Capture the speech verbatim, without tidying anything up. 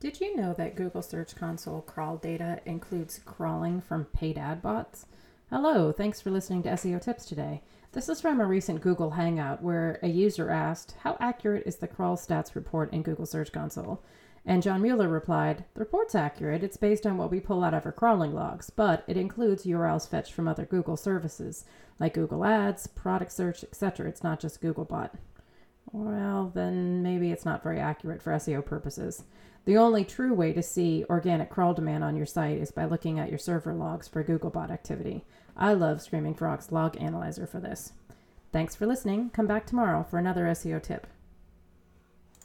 Did you know that Google Search Console crawl data includes crawling from paid ad bots? Hello, thanks for listening to S E O Tips today. This is from a recent Google Hangout where a user asked, how accurate is the crawl stats report in Google Search Console? And John Mueller replied, the report's accurate. It's based on what we pull out of our crawling logs, but it includes U R Ls fetched from other Google services, like Google Ads, product search, et cetera. It's not just Googlebot. Well, then maybe it's not very accurate for S E O purposes. The only true way to see organic crawl demand on your site is by looking at your server logs for Googlebot activity. I love Screaming Frog's log analyzer for this. Thanks for listening. Come back tomorrow for another S E O tip.